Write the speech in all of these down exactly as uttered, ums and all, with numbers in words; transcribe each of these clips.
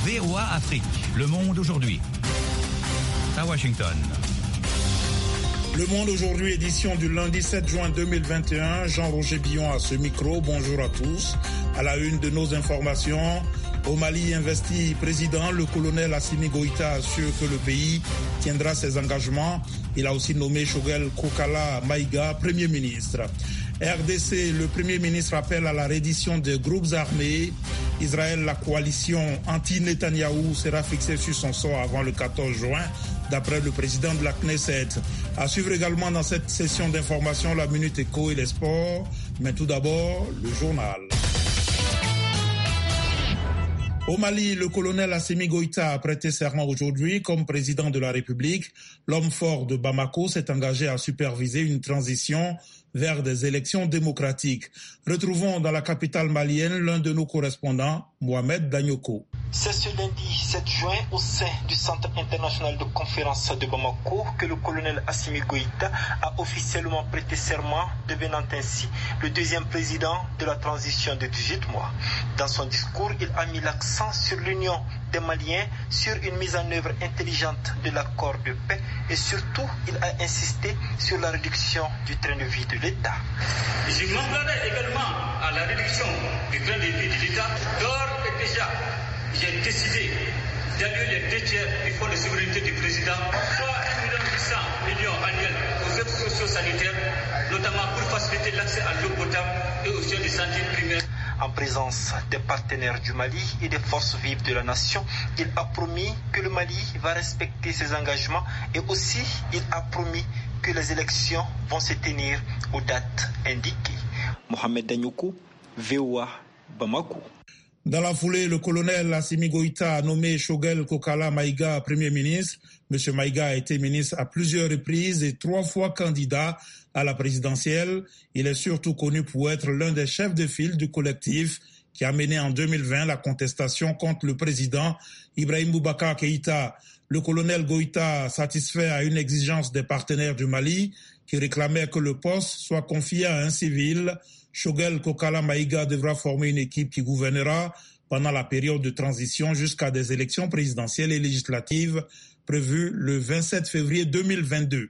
V O A Afrique, Le Monde aujourd'hui. À Washington. Le Monde aujourd'hui, édition du lundi sept juin deux mille vingt et un. Jean-Roger Billon à ce micro. Bonjour à tous. À la une de nos informations, au Mali investi président, le colonel Assimi Goïta assure que le pays tiendra ses engagements. Il a aussi nommé Choguel Kokala Maïga Premier ministre. R D C, le Premier ministre appelle à la reddition des groupes armés. Israël, la coalition anti-Netanyahou sera fixée sur son sort avant le quatorze juin, d'après le président de la Knesset. À suivre également dans cette session d'information la Minute Éco et les sports. Mais tout d'abord, le journal. Au Mali, le colonel Assimi Goïta a prêté serment aujourd'hui comme président de la République. L'homme fort de Bamako s'est engagé à superviser une transition vers des élections démocratiques. Retrouvons dans la capitale malienne l'un de nos correspondants, Mohamed Danyoko. C'est ce lundi sept juin au sein du Centre international de conférence de Bamako que le colonel Assimi Goïta a officiellement prêté serment, devenant ainsi le deuxième président de la transition de dix-huit mois. Dans son discours, il a mis l'accent sur l'union des Maliens, sur une mise en œuvre intelligente de l'accord de paix et surtout, il a insisté sur la réduction du train de vie de l'État. Je m'engage également à la réduction du train de vie de l'État. D'ores et déjà, j'ai décidé d'allouer les deux tiers du fonds de souveraineté du président, soit un million huit cents millions annuels aux aides socio-sanitaires, notamment pour faciliter l'accès à l'eau potable et aux soins de santé primaire. En présence des partenaires du Mali et des forces vives de la nation, il a promis que le Mali va respecter ses engagements et aussi il a promis que les élections vont se tenir aux dates indiquées. Mohamed Danyoko, V O A, Bamako. Dans la foulée, le colonel Assimi Goïta a nommé Choguel Kokala Maïga Premier ministre. Monsieur Maïga a été ministre à plusieurs reprises et trois fois candidat à la présidentielle. Il est surtout connu pour être l'un des chefs de file du collectif qui a mené en deux mille vingt la contestation contre le président Ibrahim Boubacar Keïta. Le colonel Goïta satisfait à une exigence des partenaires du Mali qui réclamaient que le poste soit confié à un civil. Choguel Kokala Maïga devra former une équipe qui gouvernera pendant la période de transition jusqu'à des élections présidentielles et législatives prévues le vingt-sept février deux mille vingt-deux.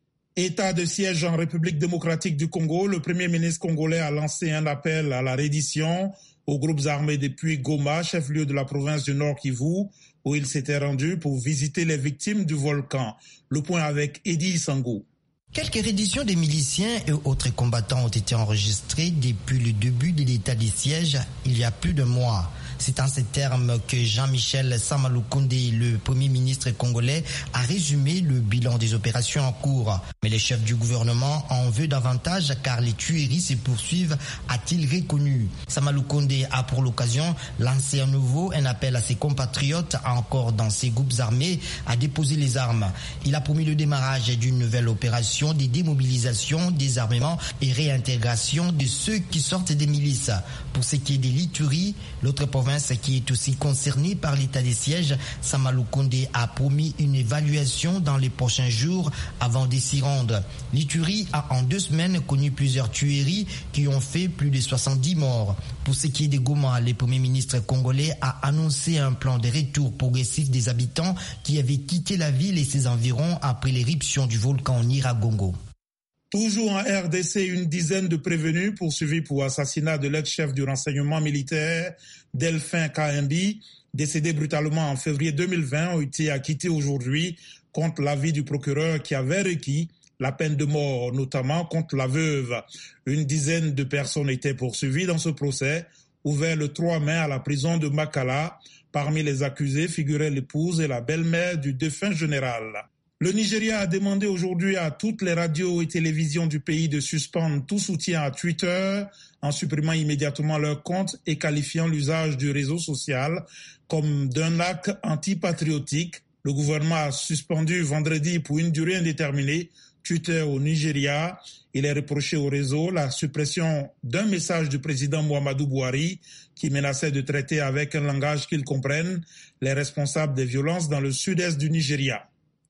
État de siège en République démocratique du Congo, le Premier ministre congolais a lancé un appel à la reddition aux groupes armés depuis Goma, chef-lieu de la province du Nord Kivu, où il s'était rendu pour visiter les victimes du volcan. Le point avec Eddie Sango. Quelques redditions des miliciens et autres combattants ont été enregistrées depuis le début de l'état de siège il y a plus de mois. C'est en ces termes que Jean-Michel Samaloukonde, le Premier ministre congolais, a résumé le bilan des opérations en cours. Mais les chefs du gouvernement en veulent davantage car les tueries se poursuivent, a-t-il reconnu. Samaloukonde a pour l'occasion lancé à nouveau un appel à ses compatriotes, encore dans ses groupes armés, à déposer les armes. Il a promis le démarrage d'une nouvelle opération de démobilisation, désarmement et réintégration de ceux qui sortent des milices. Pour ce qui est des l'Ituri, l'autre province qui est aussi concernée par l'état des sièges, Samaloukonde a promis une évaluation dans les prochains jours avant de s'y rendre. L'Ituri a en deux semaines connu plusieurs tueries qui ont fait plus de soixante-dix morts. Pour ce qui est de Goma, le Premier ministre congolais a annoncé un plan de retour progressif des habitants qui avaient quitté la ville et ses environs après l'éruption du volcan Nyiragongo. Toujours en R D C, une dizaine de prévenus poursuivis pour assassinat de l'ex-chef du renseignement militaire, Delphin Kaimbi, décédé brutalement en février deux mille vingt, ont été acquittés aujourd'hui contre l'avis du procureur qui avait requis la peine de mort, notamment contre la veuve. Une dizaine de personnes étaient poursuivies dans ce procès, ouvert le trois mai à la prison de Makala. Parmi les accusés figuraient l'épouse et la belle-mère du défunt général. Le Nigeria a demandé aujourd'hui à toutes les radios et télévisions du pays de suspendre tout soutien à Twitter en supprimant immédiatement leur compte et qualifiant l'usage du réseau social comme d'un acte antipatriotique. Le gouvernement a suspendu vendredi pour une durée indéterminée Twitter au Nigeria. Il est reproché au réseau la suppression d'un message du président Muhammadu Buhari qui menaçait de traiter avec un langage qu'ils comprennent les responsables des violences dans le sud-est du Nigeria.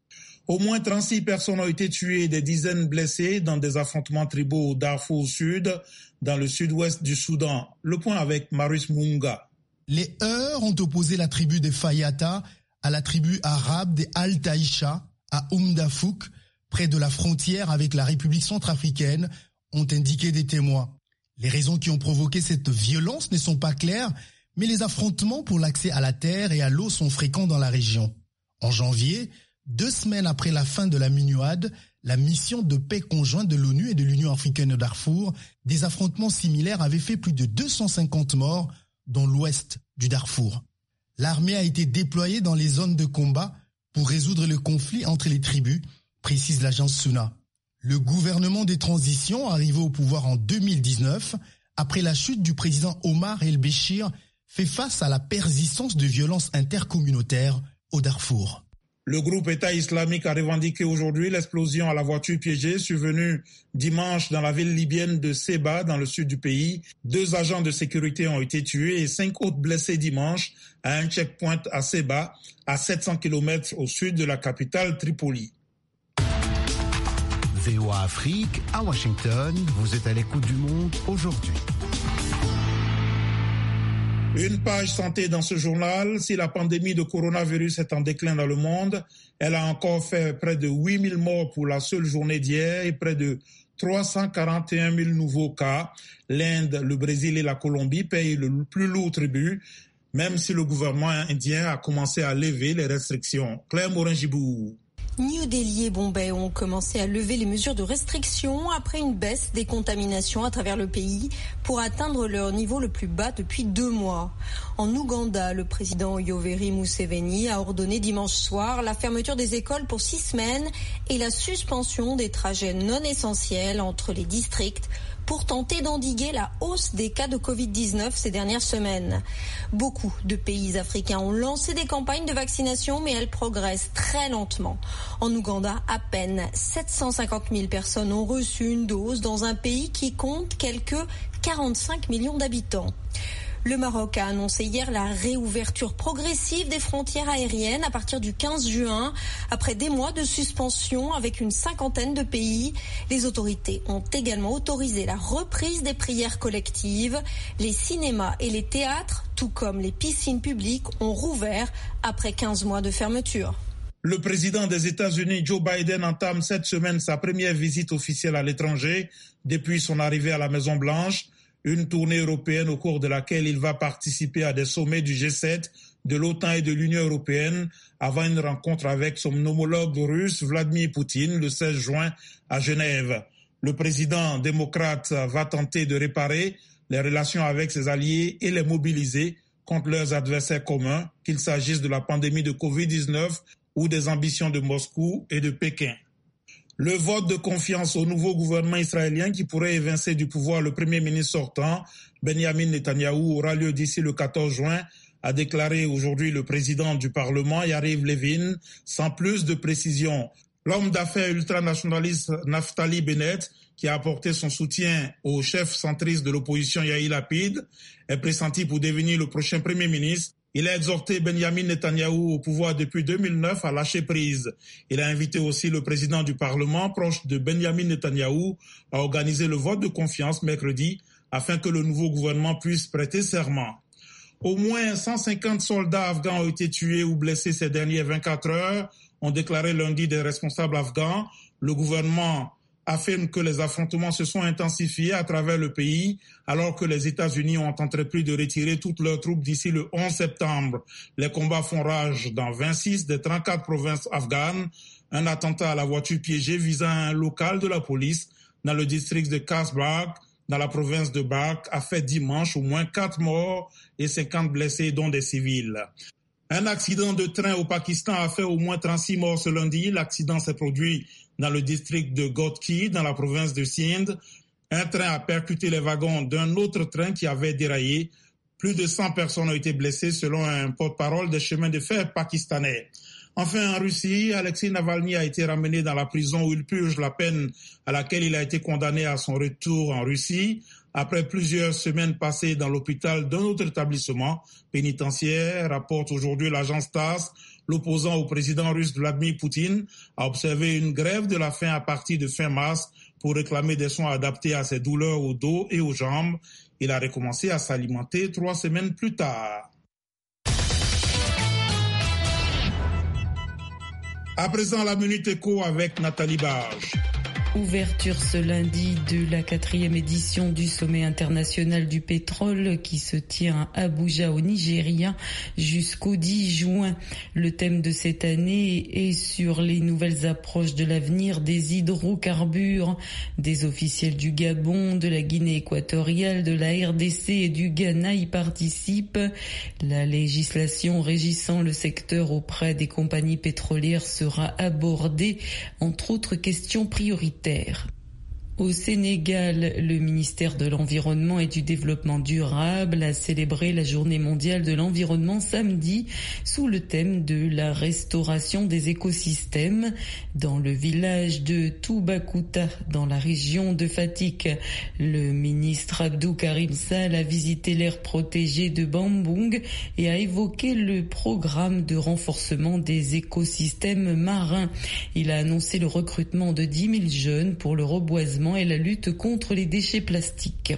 Au moins trente-six personnes ont été tuées et des dizaines blessées dans des affrontements tribaux au Darfour au sud, dans le sud-ouest du Soudan. Le point avec Maurice Munga. Les Heurs ont opposé la tribu des Fayata à la tribu arabe des Al-Taïcha à Oumdafouk, près de la frontière avec la République centrafricaine, ont indiqué des témoins. Les raisons qui ont provoqué cette violence ne sont pas claires, mais les affrontements pour l'accès à la terre et à l'eau sont fréquents dans la région. En janvier, deux semaines après la fin de la MINUAD, la mission de paix conjointe de l'ONU et de l'Union africaine au Darfour, des affrontements similaires avaient fait plus de deux cent cinquante morts dans l'ouest du Darfour. L'armée a été déployée dans les zones de combat pour résoudre le conflit entre les tribus, précise l'agence SUNA. Le gouvernement des transitions, arrivé au pouvoir en deux mille dix-neuf, après la chute du président Omar el-Béchir, fait face à la persistance de violences intercommunautaires au Darfour. Le groupe État islamique a revendiqué aujourd'hui l'explosion à la voiture piégée survenue dimanche dans la ville libyenne de Seba, dans le sud du pays. Deux agents de sécurité ont été tués et cinq autres blessés dimanche à un checkpoint à Seba, à sept cents kilomètres au sud de la capitale Tripoli. V O A Afrique, à Washington, vous êtes à l'écoute du monde aujourd'hui. Une page santé dans ce journal. Si la pandémie de coronavirus est en déclin dans le monde, elle a encore fait près de huit mille morts pour la seule journée d'hier et près de trois cent quarante et un mille nouveaux cas. L'Inde, le Brésil et la Colombie payent le plus lourd tribut, même si le gouvernement indien a commencé à lever les restrictions. Claire Morin-Gibou. New Delhi et Bombay ont commencé à lever les mesures de restriction après une baisse des contaminations à travers le pays pour atteindre leur niveau le plus bas depuis deux mois. En Ouganda, le président Yoweri Museveni a ordonné dimanche soir la fermeture des écoles pour six semaines et la suspension des trajets non essentiels entre les districts pour tenter d'endiguer la hausse des cas de covid dix-neuf ces dernières semaines. Beaucoup de pays africains ont lancé des campagnes de vaccination, mais elles progressent très lentement. En Ouganda, à peine sept cent cinquante mille personnes ont reçu une dose dans un pays qui compte quelques quarante-cinq millions d'habitants. Le Maroc a annoncé hier la réouverture progressive des frontières aériennes à partir du quinze juin. Après des mois de suspension avec une cinquantaine de pays, les autorités ont également autorisé la reprise des prières collectives. Les cinémas et les théâtres, tout comme les piscines publiques, ont rouvert après quinze mois de fermeture. Le président des États-Unis, Joe Biden, entame cette semaine sa première visite officielle à l'étranger depuis son arrivée à la Maison-Blanche. Une tournée européenne au cours de laquelle il va participer à des sommets du G sept, de l'OTAN et de l'Union européenne avant une rencontre avec son homologue russe Vladimir Poutine le seize juin à Genève. Le président démocrate va tenter de réparer les relations avec ses alliés et les mobiliser contre leurs adversaires communs, qu'il s'agisse de la pandémie de covid dix-neuf ou des ambitions de Moscou et de Pékin. Le vote de confiance au nouveau gouvernement israélien qui pourrait évincer du pouvoir le premier ministre sortant, Benjamin Netanyahou, aura lieu d'ici le quatorze juin, a déclaré aujourd'hui le président du Parlement, Yariv Levin, sans plus de précision. L'homme d'affaires ultranationaliste Naftali Bennett, qui a apporté son soutien au chef centriste de l'opposition Yair Lapid, est pressenti pour devenir le prochain premier ministre. Il a exhorté Benjamin Netanyahou au pouvoir depuis deux mille neuf à lâcher prise. Il a invité aussi le président du Parlement, proche de Benjamin Netanyahou, à organiser le vote de confiance mercredi afin que le nouveau gouvernement puisse prêter serment. Au moins cent cinquante soldats afghans ont été tués ou blessés ces dernières vingt-quatre heures, ont déclaré lundi des responsables afghans. Le gouvernement affirme que les affrontements se sont intensifiés à travers le pays alors que les États-Unis ont entrepris de retirer toutes leurs troupes d'ici le onze septembre. Les combats font rage dans vingt-six des trente-quatre provinces afghanes. Un attentat à la voiture piégée visant un local de la police dans le district de Kasbah, dans la province de Balkh, a fait dimanche au moins quatre morts et cinquante blessés, dont des civils. Un accident de train au Pakistan a fait au moins trente-six morts ce lundi. L'accident s'est produit dans le district de Ghotki, dans la province de Sindh. Un train a percuté les wagons d'un autre train qui avait déraillé. Plus de cent personnes ont été blessées selon un porte-parole des chemins de fer pakistanais. Enfin, en Russie, Alexei Navalny a été ramené dans la prison où il purge la peine à laquelle il a été condamné à son retour en Russie. Après plusieurs semaines passées dans l'hôpital d'un autre établissement pénitentiaire, rapporte aujourd'hui l'agence TASS, l'opposant au président russe Vladimir Poutine a observé une grève de la faim à partir de fin mars pour réclamer des soins adaptés à ses douleurs au dos et aux jambes. Il a recommencé à s'alimenter trois semaines plus tard. À présent, la Minute Éco avec Nathalie Barge. Ouverture ce lundi de la quatrième édition du sommet international du pétrole qui se tient à Abuja au Nigeria jusqu'au dix juin. Le thème de cette année est sur les nouvelles approches de l'avenir des hydrocarbures. Des officiels du Gabon, de la Guinée équatoriale, de la R D C et du Ghana y participent. La législation régissant le secteur auprès des compagnies pétrolières sera abordée, entre autres questions prioritaires. Au Sénégal, le ministère de l'Environnement et du Développement durable a célébré la Journée mondiale de l'environnement samedi sous le thème de la restauration des écosystèmes. Dans le village de Toubacouta, dans la région de Fatick, le ministre Abdou Karim Sall a visité l'aire protégée de Bambung et a évoqué le programme de renforcement des écosystèmes marins. Il a annoncé le recrutement de dix mille jeunes pour le reboisement et la lutte contre les déchets plastiques.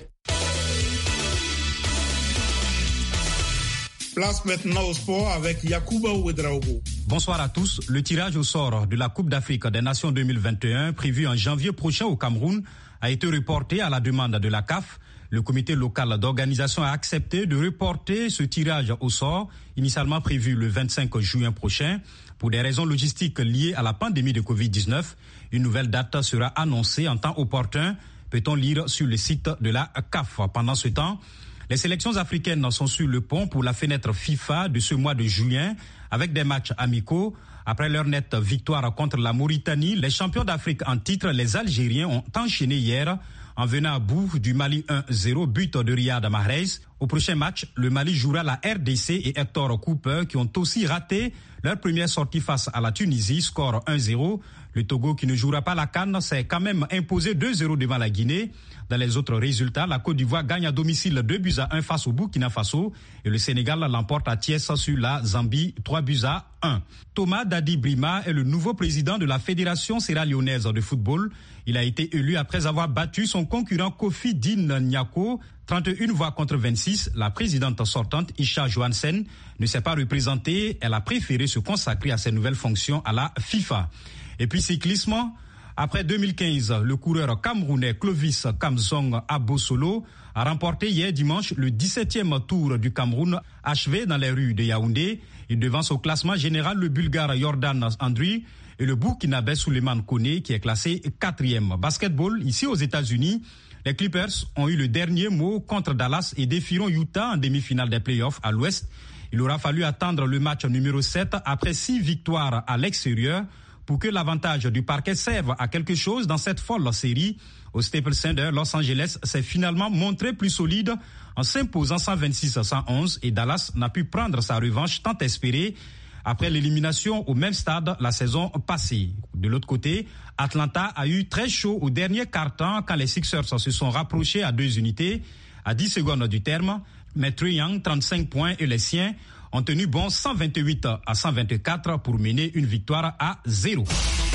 Place maintenant au sport avec Yacouba Ouedraogo. Bonsoir à tous. Le tirage au sort de la Coupe d'Afrique des Nations deux mille vingt et un, prévu en janvier prochain au Cameroun, a été reporté à la demande de la C A F. Le comité local d'organisation a accepté de reporter ce tirage au sort, initialement prévu le vingt-cinq juin prochain. Pour des raisons logistiques liées à la pandémie de covid dix-neuf, une nouvelle date sera annoncée en temps opportun, peut-on lire sur le site de la C A F. Pendant ce temps, les sélections africaines sont sur le pont pour la fenêtre FIFA de ce mois de juin, avec des matchs amicaux. Après leur nette victoire contre la Mauritanie, les champions d'Afrique en titre, les Algériens, ont enchaîné hier en venant à bout du Mali un zéro, but de Riyad Mahrez. Au prochain match, le Mali jouera la R D C et Hector Cooper qui ont aussi raté leur première sortie face à la Tunisie, score un zéro. Le Togo qui ne jouera pas la CAN s'est quand même imposé deux zéro devant la Guinée. Dans les autres résultats, la Côte d'Ivoire gagne à domicile deux buts à un face au Burkina Faso et le Sénégal l'emporte à Thiès sur la Zambie trois buts à un. Thomas Dadi Brima est le nouveau président de la Fédération sierra-léonaise de football. Il a été élu après avoir battu son concurrent Kofi Din Nyako, trente et une voix contre vingt-six. La présidente sortante, Isha Johansen, ne s'est pas représentée. Elle a préféré se consacrer à ses nouvelles fonctions à la FIFA. Et puis cyclisme, après deux mille quinze, le coureur camerounais Clovis Kamzong Abosolo a remporté hier dimanche le dix-septième tour du Cameroun, achevé dans les rues de Yaoundé. Il devance au classement général le Bulgare Jordan Andri et le Burkinabé Souleymane Koné qui est classé quatrième. Basketball, ici aux États-Unis, les Clippers ont eu le dernier mot contre Dallas et défieront Utah en demi-finale des playoffs à l'Ouest. Il aura fallu attendre le match numéro sept après six victoires à l'extérieur pour que l'avantage du parquet serve à quelque chose dans cette folle série. Au Staples Center, Los Angeles s'est finalement montré plus solide en s'imposant cent vingt-six à cent onze et Dallas n'a pu prendre sa revanche tant espérée après l'élimination au même stade la saison passée. De l'autre côté, Atlanta a eu très chaud au dernier quart-temps quand les Sixers se sont rapprochés à deux unités à dix secondes du terme. Mais Trae Young, trente-cinq points et les siens ont tenu bon cent vingt-huit à cent vingt-quatre pour mener une victoire à zéro.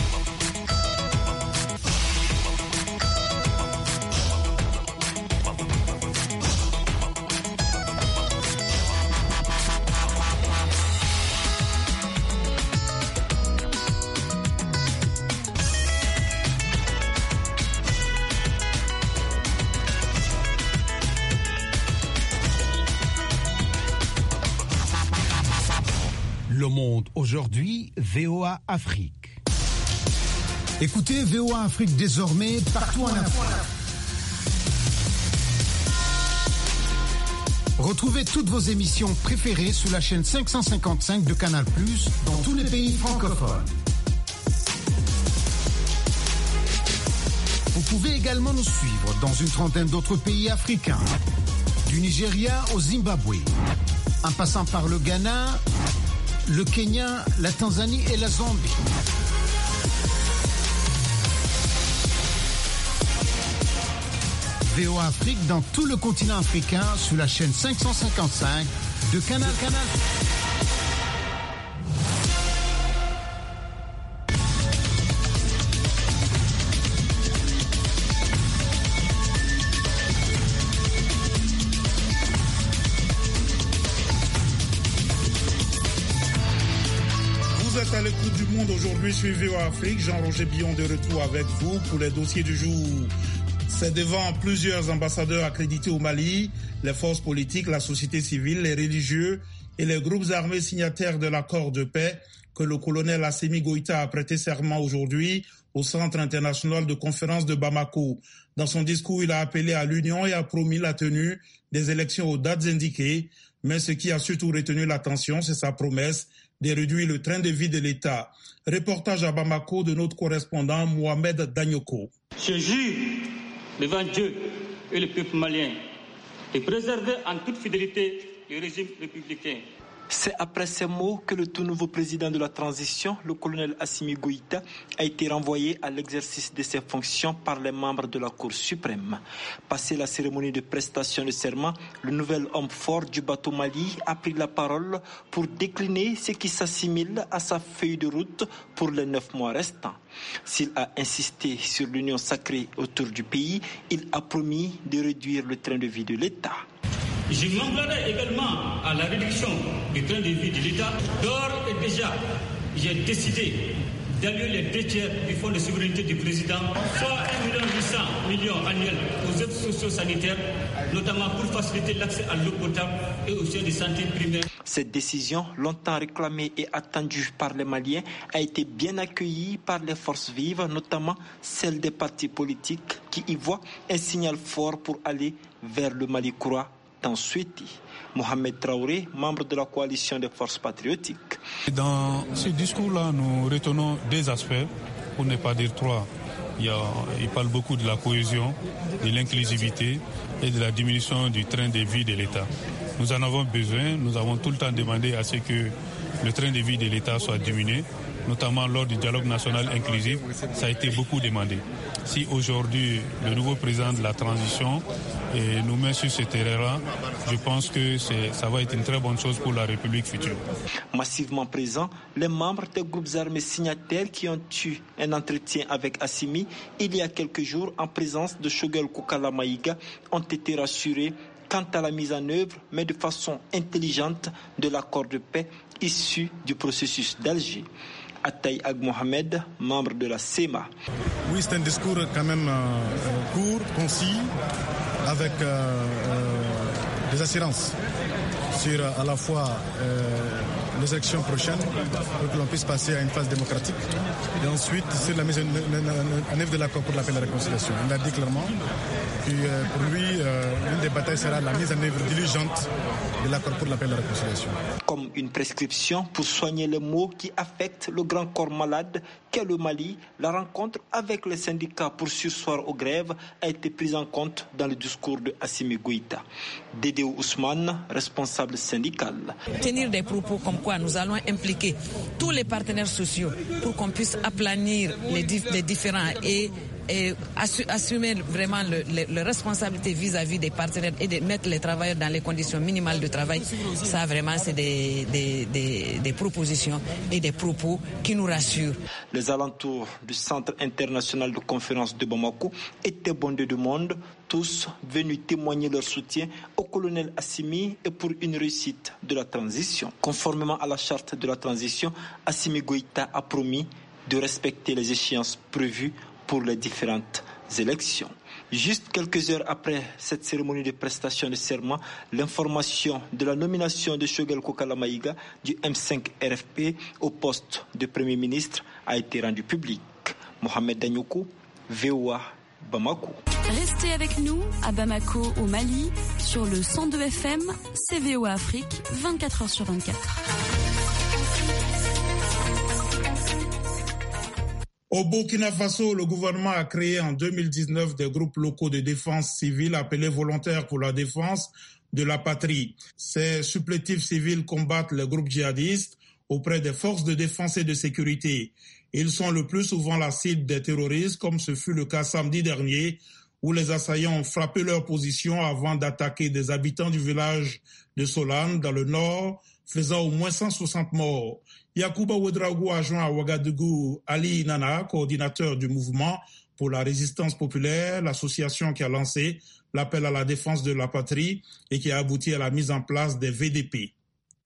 Le Monde aujourd'hui, V O A Afrique. Écoutez V O A Afrique désormais partout en Afrique. Retrouvez toutes vos émissions préférées sur la chaîne cinq cent cinquante-cinq de Canal plus, dans tous les pays francophones. Vous pouvez également nous suivre dans une trentaine d'autres pays africains, du Nigeria au Zimbabwe, en passant par le Ghana, le Kenya, la Tanzanie et la Zambie. V O A Afrique dans tout le continent africain sur la chaîne cinq cent cinquante-cinq de Canal Canal. à l'écoute du Monde aujourd'hui sur V O A Afrique. Jean-Roger Billon de retour avec vous pour les dossiers du jour. C'est devant plusieurs ambassadeurs accrédités au Mali, les forces politiques, la société civile, les religieux et les groupes armés signataires de l'accord de paix que le colonel Assimi Goïta a prêté serment aujourd'hui au Centre international de conférence de Bamako. Dans son discours, il a appelé à l'union et a promis la tenue des élections aux dates indiquées. Mais ce qui a surtout retenu l'attention, c'est sa promesse de réduire le train de vie de l'État. Reportage à Bamako de notre correspondant Mohamed Danyoko. Je jure devant Dieu et le peuple malien de préserver en toute fidélité le régime républicain. C'est après ces mots que le tout nouveau président de la transition, le colonel Assimi Goïta, a été renvoyé à l'exercice de ses fonctions par les membres de la Cour suprême. Passé la cérémonie de prestation de serment, le nouvel homme fort du bateau Mali a pris la parole pour décliner ce qui s'assimile à sa feuille de route pour les neuf mois restants. S'il a insisté sur l'union sacrée autour du pays, il a promis de réduire le train de vie de l'État. Je m'engage également à la réduction du train de vie de l'État. D'ores et déjà, j'ai décidé d'allouer les deux tiers du fonds de souveraineté du président, soit un million huit cents millions annuels aux aides socio-sanitaires, notamment pour faciliter l'accès à l'eau potable et aux soins de santé primaire. Cette décision, longtemps réclamée et attendue par les Maliens, a été bien accueillie par les forces vives, notamment celles des partis politiques qui y voient un signal fort pour aller vers le Mali courant tant souhaité. Mohamed Traoré, membre de la coalition des forces patriotiques. Dans ce discours-là, nous retenons deux aspects, pour ne pas dire trois. Il, y a, il parle beaucoup de la cohésion, de l'inclusivité et de la diminution du train de vie de l'État. Nous en avons besoin, nous avons tout le temps demandé à ce que le train de vie de l'État soit diminué, notamment lors du dialogue national inclusif, ça a été beaucoup demandé. Si aujourd'hui le nouveau président de la transition et nous met sur ce terrain-là, je pense que c'est, ça va être une très bonne chose pour la République future. Massivement présents, les membres des groupes armés signataires qui ont eu un entretien avec Assimi il y a quelques jours en présence de Choguel Kokala Maïga ont été rassurés quant à la mise en œuvre, mais de façon intelligente, de l'accord de paix issu du processus d'Alger. Ataï Ag Mohamed, membre de la S E M A. Oui, c'est un discours quand même euh, court, concis, avec euh, euh, des assurances sur à la fois euh, les élections prochaines pour que l'on puisse passer à une phase démocratique et ensuite sur la mise en œuvre de l'accord pour la paix et la réconciliation. Il a dit clairement que euh, pour lui, euh, l'une des batailles sera la mise en œuvre diligente de l'accord pour la paix et la réconciliation. Comme une prescription pour soigner les maux qui affectent le grand corps malade qu'est le Mali, la rencontre avec les syndicats pour surseoir aux grèves a été prise en compte dans le discours de Assimi Goïta. Dédéo Ousmane, responsable syndical. Tenir des propos comme quoi nous allons impliquer tous les partenaires sociaux pour qu'on puisse aplanir les, dif- les différents et et assumer vraiment le, le, le responsabilité vis-à-vis des partenaires et de mettre les travailleurs dans les conditions minimales de travail, ça vraiment c'est des, des, des, des propositions et des propos qui nous rassurent. Les alentours du Centre international de conférence de Bamako étaient bondés de monde, tous venus témoigner leur soutien au colonel Assimi et pour une réussite de la transition. Conformément à la charte de la transition, Assimi Goïta a promis de respecter les échéances prévues pour les différentes élections. Juste quelques heures après cette cérémonie de prestation de serment, l'information de la nomination de Choguel Kokala Maïga du M cinq R F P au poste de Premier ministre a été rendue publique. Mohamed Danyoko, V O A, Bamako. Restez avec nous à Bamako, au Mali, sur le cent deux F M, C V O A Afrique, vingt-quatre heures sur vingt-quatre. Au Burkina Faso, le gouvernement a créé en deux mille dix-neuf des groupes locaux de défense civile appelés volontaires pour la défense de la patrie. Ces supplétifs civils combattent les groupes djihadistes auprès des forces de défense et de sécurité. Ils sont le plus souvent la cible des terroristes, comme ce fut le cas samedi dernier, où les assaillants ont frappé leur position avant d'attaquer des habitants du village de Solane, dans le nord, faisant au moins cent soixante morts. Yacouba Ouedraogo a joint à Ouagadougou Ali Nana, coordinateur du mouvement pour la résistance populaire, l'association qui a lancé l'appel à la défense de la patrie et qui a abouti à la mise en place des V D P.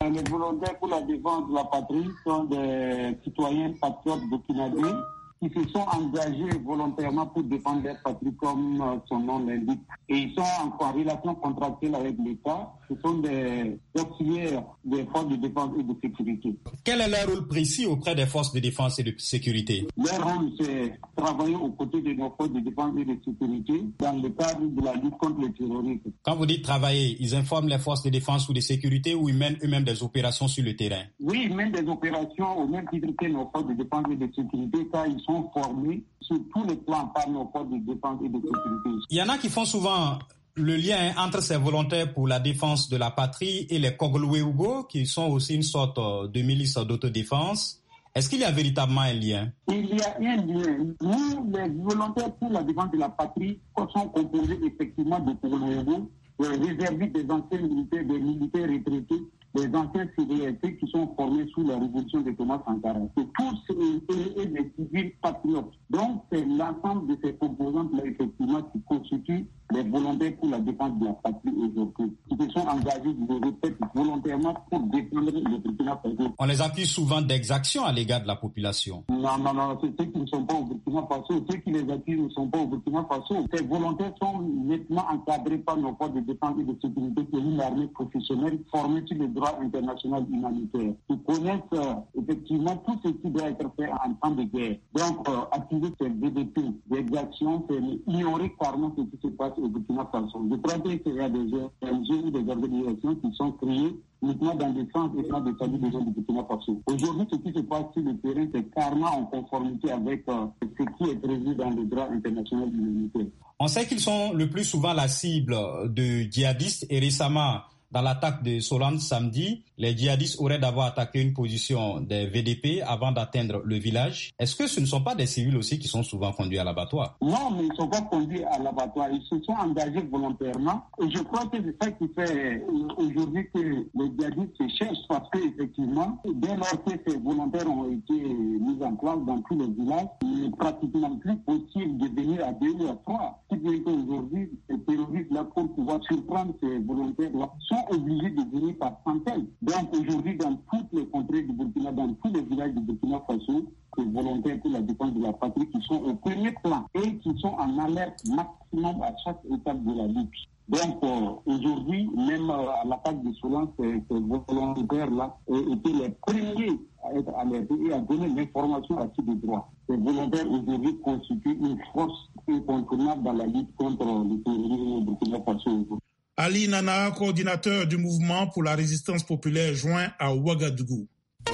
Les volontaires pour la défense de la patrie sont des citoyens patriotes burkinabés qui se sont engagés volontairement pour défendre leur patrie comme son nom l'indique. Et ils sont en, en relation contractuelle avec l'État. Ce sont des auxiliaires des forces de défense et de sécurité. Quel est leur rôle précis auprès des forces de défense et de sécurité? Leur rôle, c'est travailler aux côtés de nos forces de défense et de sécurité dans le cadre de la lutte contre le terrorisme. Quand vous dites travailler, ils informent les forces de défense ou de sécurité ou ils mènent eux-mêmes des opérations sur le terrain? Oui, ils mènent des opérations au même titre que nos forces de défense et de sécurité car ils sont formés sur tous les plans par nos forces de défense et de sécurité. Il y en a qui font souvent le lien entre ces volontaires pour la défense de la patrie et les Kogluwe-Ougo, qui sont aussi une sorte de milice d'autodéfense. Est-ce qu'il y a véritablement un lien? Il y a un lien. Nous, les volontaires pour la défense de la patrie, sont composés effectivement de Kogluwe-Ougo, des réservistes, des anciens militaires, des militaires retraités, des anciens civils qui sont formés sous la révolution de Thomas Sankara. C'est tous et des civils patriotes. Donc, c'est l'ensemble de ces composantes-là, effectivement, qui constituent les volontaires pour la défense de la patrie aujourd'hui, qui se sont engagés, je le répète, volontairement pour défendre le Burkina Faso. On les accuse souvent d'exactions à l'égard de la population. Non, non, non, c'est ceux qui ne sont pas au Burkina Faso. Ceux qui les accusent ne sont pas au Burkina Faso. Ces volontaires sont nettement encadrés par nos forces de défense et de sécurité, qui est une armée professionnelle formée sur le droit international humanitaire. Ils connaissent euh, effectivement tout ce qui doit être fait en temps de guerre. Donc, euh, activer ces V D P, des exactions, c'est ignorer carrément ce qui se passe au Burkina Faso. Je crois qu'il y a des O N G ou des organisations qui sont créées uniquement dans le sens et dans le salut des gens du Burkina Faso. Aujourd'hui, ce qui se passe sur le terrain, c'est carrément en conformité avec euh, ce qui est prévu dans le droit international humanitaire. On sait qu'ils sont le plus souvent la cible de djihadistes et récemment, dans l'attaque de Solane samedi, les djihadistes auraient d'abord attaqué une position des V D P avant d'atteindre le village. Est-ce que ce ne sont pas des civils aussi qui sont souvent conduits à l'abattoir? Non, mais ils ne sont pas conduits à l'abattoir. Ils se sont engagés volontairement. Et je crois que c'est ça qui fait aujourd'hui que les djihadistes se cherchent parce qu'effectivement, dès lors que ces volontaires ont été mis en place dans tous les villages, il n'est pratiquement plus possible de venir à deux ou à trois. Ce qui veut dire qu'aujourd'hui, ces terroristes-là, pour pouvoir surprendre ces volontaires-là, sont obligés de venir par centaines. Donc aujourd'hui, dans toutes les contrées du Burkina, dans tous les villages du Burkina Faso, les volontaires pour la défense de la patrie qui sont au premier plan et qui sont en alerte maximum à chaque étape de la lutte. Donc euh, aujourd'hui, même euh, à l'attaque de Solane, ces, ces volontaires-là étaient les premiers à être alertés et à donner l'information à qui de droit. Ces volontaires aujourd'hui constituent une force incontournable dans la lutte contre le terrorisme au Burkina Faso. Ali Nana, coordinateur du mouvement pour la résistance populaire, joint à Ouagadougou.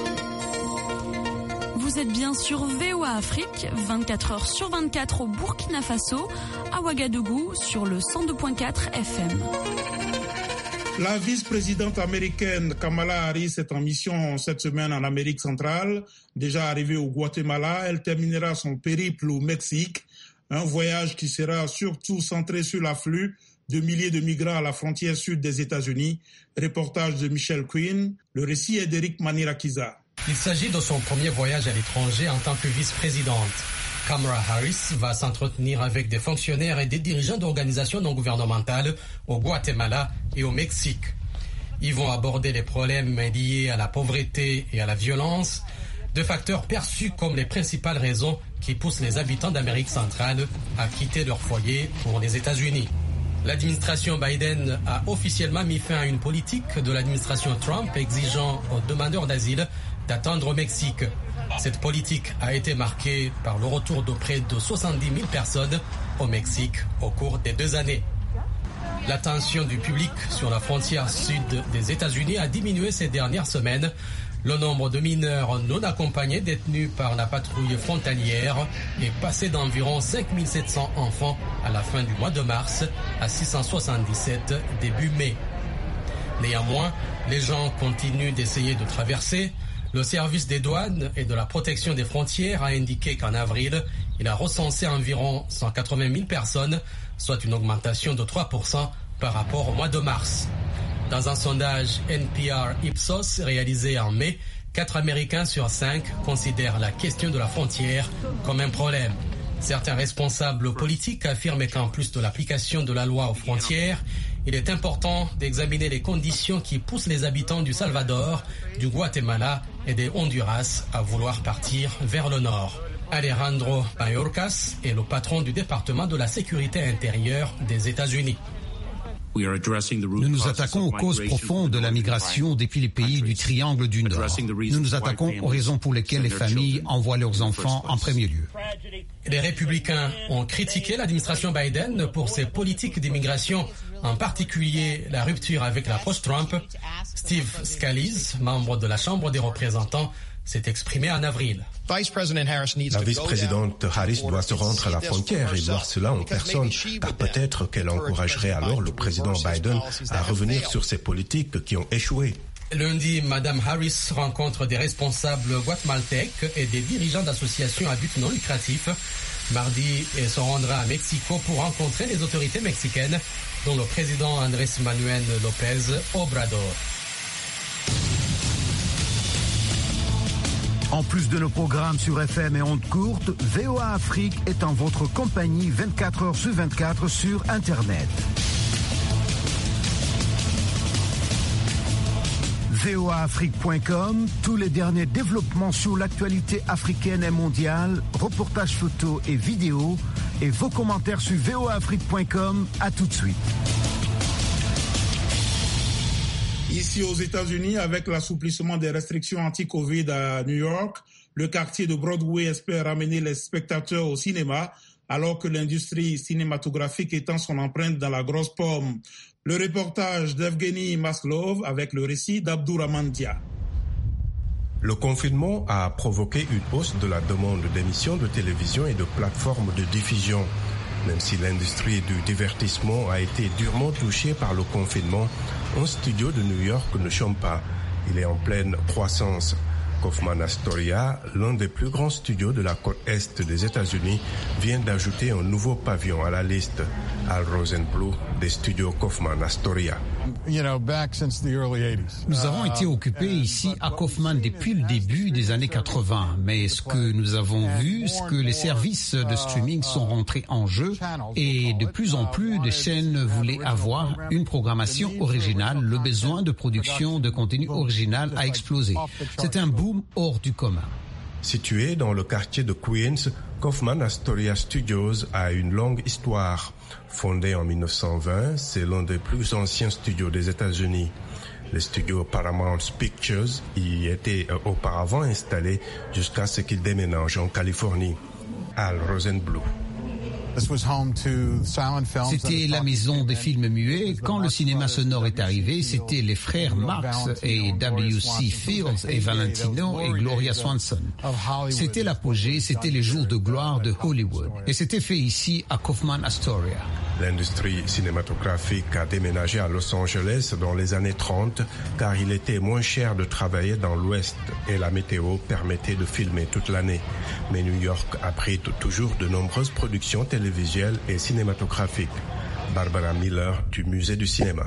Vous êtes bien sur V O A Afrique, vingt-quatre heures sur vingt-quatre au Burkina Faso, à Ouagadougou sur le cent deux virgule quatre F M. La vice-présidente américaine Kamala Harris est en mission cette semaine en Amérique centrale. Déjà arrivée au Guatemala, elle terminera son périple au Mexique, un voyage qui sera surtout centré sur l'afflux de milliers de migrants à la frontière sud des États-Unis. Reportage de Michel Quinn. Le récit est d'Éric Manirakiza. Il s'agit de son premier voyage à l'étranger en tant que vice-présidente. Kamala Harris va s'entretenir avec des fonctionnaires et des dirigeants d'organisations non gouvernementales au Guatemala et au Mexique. Ils vont aborder les problèmes liés à la pauvreté et à la violence, deux facteurs perçus comme les principales raisons qui poussent les habitants d'Amérique centrale à quitter leur foyer pour les États-Unis. L'administration Biden a officiellement mis fin à une politique de l'administration Trump exigeant aux demandeurs d'asile d'attendre au Mexique. Cette politique a été marquée par le retour de près de soixante-dix mille personnes au Mexique au cours des deux années. L'attention du public sur la frontière sud des États-Unis a diminué ces dernières semaines. Le nombre de mineurs non accompagnés détenus par la patrouille frontalière est passé d'environ cinq mille sept cents enfants à la fin du mois de mars à six cent soixante-dix-sept début mai. Néanmoins, les gens continuent d'essayer de traverser. Le service des douanes et de la protection des frontières a indiqué qu'en avril, il a recensé environ cent quatre-vingt mille personnes, soit une augmentation de trois pour cent par rapport au mois de mars. Dans un sondage N P R Ipsos réalisé en mai, quatre Américains sur cinq considèrent la question de la frontière comme un problème. Certains responsables politiques affirment qu'en plus de l'application de la loi aux frontières, il est important d'examiner les conditions qui poussent les habitants du Salvador, du Guatemala et des Honduras à vouloir partir vers le nord. Alejandro Mayorkas est le patron du département de la sécurité intérieure des États-Unis. Nous nous attaquons aux causes profondes de la migration depuis les pays du triangle du Nord. Nous nous attaquons aux raisons pour lesquelles les familles envoient leurs enfants en premier lieu. Les républicains ont critiqué l'administration Biden pour ses politiques d'immigration, en particulier la rupture avec l'approche Trump. Steve Scalise, membre de la Chambre des représentants, s'est exprimé en avril. La vice-présidente Harris doit se rendre à la frontière et voir cela en personne, car peut-être qu'elle encouragerait alors le président Biden à revenir sur ses politiques qui ont échoué. Lundi, Mme Harris rencontre des responsables guatémaltèques et des dirigeants d'associations à but non lucratif. Mardi, elle se rendra à Mexico pour rencontrer les autorités mexicaines, dont le président Andrés Manuel López Obrador. En plus de nos programmes sur F M et ondes courtes, V O A Afrique est en votre compagnie vingt-quatre heures sur vingt-quatre sur Internet. V O A Afrique point com, tous les derniers développements sur l'actualité africaine et mondiale, reportages photos et vidéos, et vos commentaires sur V O A Afrique point com. À tout de suite. Ici aux États-Unis, avec l'assouplissement des restrictions anti-Covid à New York, le quartier de Broadway espère ramener les spectateurs au cinéma, alors que l'industrie cinématographique étend son empreinte dans la grosse pomme. Le reportage d'Evgeny Maslov avec le récit d'Abdourahmane Dia. Le confinement a provoqué une hausse de la demande d'émissions de télévision et de plateformes de diffusion. Même si l'industrie du divertissement a été durement touchée par le confinement, un studio de New York ne chôme pas. Il est en pleine croissance. Kaufman Astoria, l'un des plus grands studios de la côte est des États-Unis, vient d'ajouter un nouveau pavillon à la liste. Al Rosenblum des studios Kaufman Astoria. Nous avons été occupés ici à Kaufman depuis le début des années quatre-vingts, mais ce que nous avons vu, c'est que les services de streaming sont rentrés en jeu et de plus en plus de chaînes voulaient avoir une programmation originale. Le besoin de production de contenu original a explosé. C'est un boom hors du commun. Situé dans le quartier de Queens, Kaufman Astoria Studios a une longue histoire. Fondé en mille neuf cent vingt, c'est l'un des plus anciens studios des États-Unis. Le studio Paramount Pictures y était auparavant installé jusqu'à ce qu'il déménage en Californie. Al Rosenblum. C'était la maison des films muets. Quand le cinéma sonore est arrivé, c'était les frères Marx et W C Fields et Valentino et Gloria Swanson. C'était l'apogée, c'était les jours de gloire de Hollywood. Et c'était fait ici à Kaufman Astoria. L'industrie cinématographique a déménagé à Los Angeles dans les années trente car il était moins cher de travailler dans l'Ouest et la météo permettait de filmer toute l'année. Mais New York abrite toujours de nombreuses productions télévisuelles et cinématographiques. Barbara Miller du Musée du cinéma.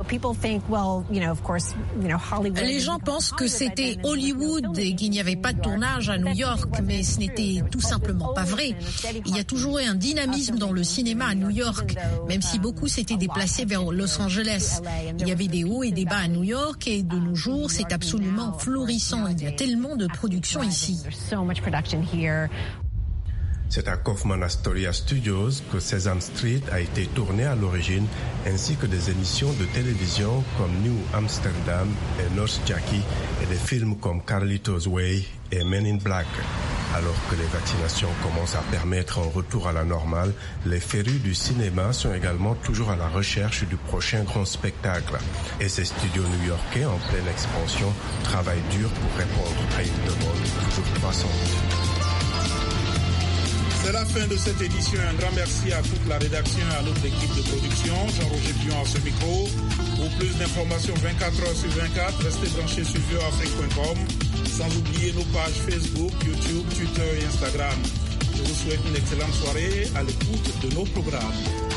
Les gens pensent que c'était Hollywood et qu'il n'y avait pas de tournage à New York, mais ce n'était tout simplement pas vrai. Il y a toujours eu un dynamisme dans le cinéma à New York, même si beaucoup s'étaient déplacés vers Los Angeles. Il y avait des hauts et des bas à New York et de nos jours, c'est absolument florissant. Il y a tellement de productions ici. C'est à Kaufman Astoria Studios que Sesame Street a été tourné à l'origine, ainsi que des émissions de télévision comme New Amsterdam et Nurse Jackie et des films comme Carlito's Way et Men in Black. Alors que les vaccinations commencent à permettre un retour à la normale, les férus du cinéma sont également toujours à la recherche du prochain grand spectacle. Et ces studios new-yorkais en pleine expansion travaillent dur pour répondre à une demande toujours croissante. C'est la fin de cette édition. Un grand merci à toute la rédaction et à notre équipe de production. Jean-Roger Pion à ce micro. Pour plus d'informations vingt-quatre heures sur vingt-quatre, restez branchés sur V O A Afrique point com. Sans oublier nos pages Facebook, YouTube, Twitter et Instagram. Je vous souhaite une excellente soirée à l'écoute de nos programmes.